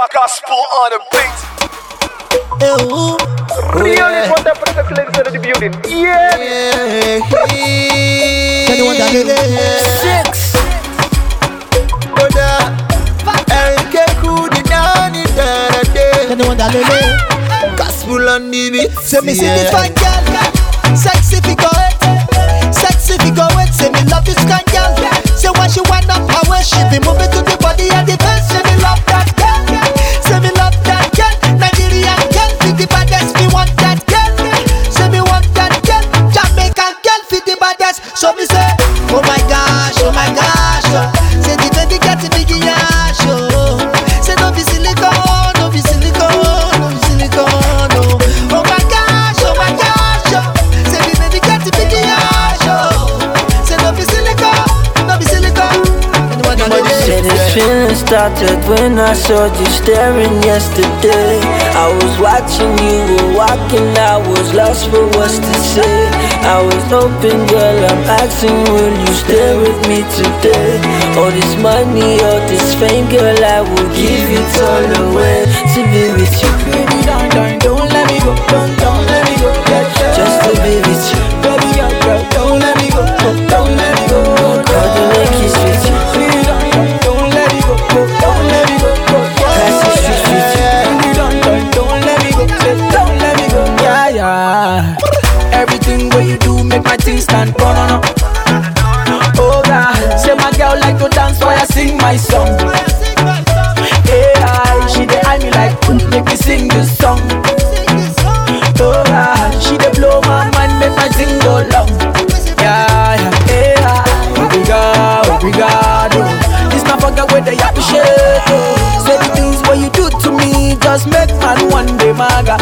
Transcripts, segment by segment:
Gospel on the beat. Really want that for the ladies in the building. Yeah. Anyone that did it? 6. Anyone that did it? Gospel on the beat. Say me see this fine girl, sexy figure eight, sexy figure eight. Say me love this kind girl. Say when she wind up her waist, she be moving to the body and the face. Say me love that girl. Say me love that girl. Nigerian girl, fit the baddest. Me want that girl. Say me want that girl. Jamaican girl, fit the baddest. So me say, oh my gosh, oh my gosh. Oh. Say the baby got the big yash. Oh. Say no be silicone, no be silicone, no be silicone. Oh my gosh, oh my gosh. Oh. Say the baby got the big yash. Oh. Say no be silicone, no be silicone. Said this feeling started when I saw you staring yesterday. I was watching you were walking, I was lost for what's to say. I was hoping, girl, I'm asking, will you stay with me today? All this money, all this fame, girl, I will give it all away to be with you. Baby, don't let me go, don't let me go. Just to be with you. Baby, girl, don't let me go, don't let me go. Cuddle and kiss with you. Don't let me go, don't let me go. Pass the streets with you. Don't let me go, don't let me go. Yeah. Everything what you do make my things stand on. Oh God, say my girl like to dance while I sing my song. Yeah, she dey eye me like make me sing this song. Oh God, she dey blow my mind, make my thing go long. Yeah. Obrigado. This not forget where they appreciate. Say the things what you do to me just make man one day maga.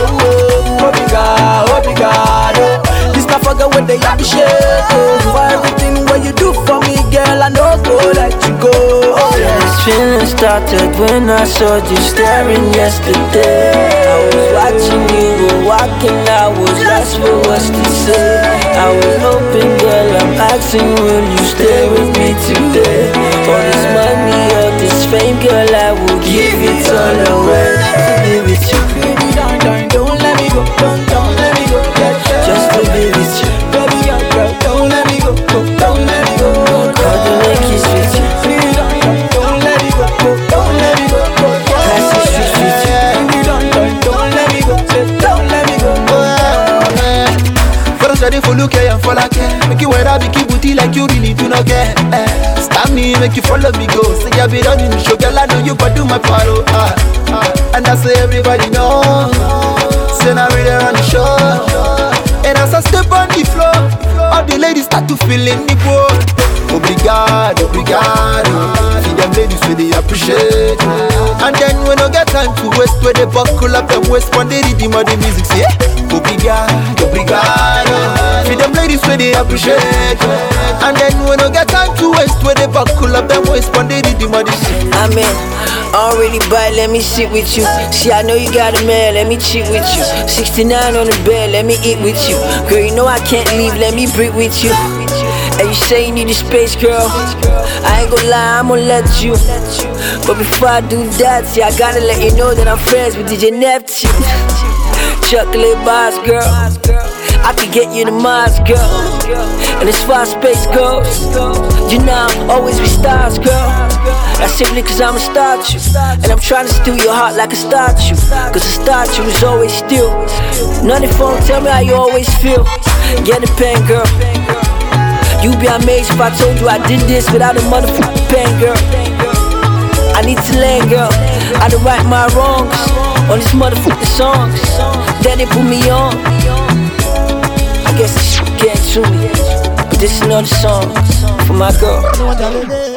Obrigado. This not forget where they appreciate. For everything what you do for me, girl, I know go let you go. This feeling started when I saw you staring yesterday. I was watching you were walking, I was lost for what's to say. I was hoping, girl, I'm asking, will you stay with me today? All this money, all this fame, girl, I will give it all away to be with you. Baby, don't let me go, don't let me go. Just to be with you. Baby, girl, don't let me go, don't let me go. Cuddle and kiss with you. Don't let me go, don't let me go. Pass the streets with you. Don't let me go, don't let me go. Ready for look and for like make you wear a big booty like you really do not care. Stop me, make you follow me go. Say I be running the show, girl, I know you but do my follow. And I say everybody know. Say now we there on the show. And as I step on the floor, all the ladies start to feel in the boat. Obrigado. See them ladies where they appreciate. And then when I get time to waste, where they buckle up them waist when they rhythm of the music, say obrigado. See them ladies where they appreciate. And then when I get time to waste, where they buckle up them waist when they rhythm of the music. I mean, I don't really bite, let me sit with you. See, I know you got a man, let me cheat with you. 69 on the bed, let me eat with you. Girl, you know I can't leave, let me breathe with you. And you say you need a space, girl. I ain't gon' lie, I'm gon' let you. But before I do that, see, I gotta let you know that I'm friends with DJ Neptune. Chocolate bars, girl. I could get you to Mars, girl. And as far as space goes, you know I'm always with stars, girl. That's simply cause I'm a statue. And I'm trying to steal your heart like a statue. Cause a statue is always still. Nothing phone, tell me how you always feel. Get a pen, girl. You'd be amazed if I told you I did this without a motherfucking pen, girl. I need to learn, girl, how to right my wrongs on these motherfucking songs. Then they put me on. I guess this shit can't to me, but this is another song for my girl.